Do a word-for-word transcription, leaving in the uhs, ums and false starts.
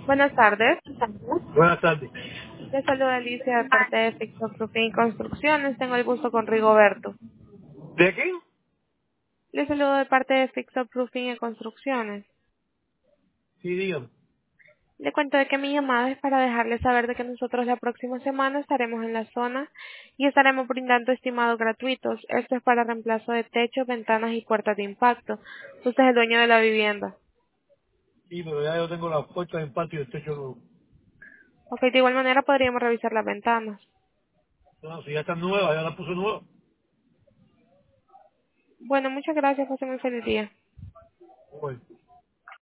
Buenas tardes. Buenas tardes. Les saluda Alicia de parte de Fixo Roofing y Construcciones. Tengo el gusto con Rigoberto. ¿De qué? Les saludo de parte de Fixo Roofing y Construcciones. Sí, dígame. Le cuento de que mi llamada es para dejarles saber de que nosotros la próxima semana estaremos en la zona y estaremos brindando estimados gratuitos. Esto es para reemplazo de techos, ventanas y puertas de impacto. Usted es el dueño de la vivienda. Sí, pero ya yo tengo las puertas en patio y el techo nuevo. Ok, de igual manera podríamos revisar las ventanas. No, si ya están nuevas, ya las puse nuevas. Bueno, muchas gracias. Pase muy feliz día. Bueno.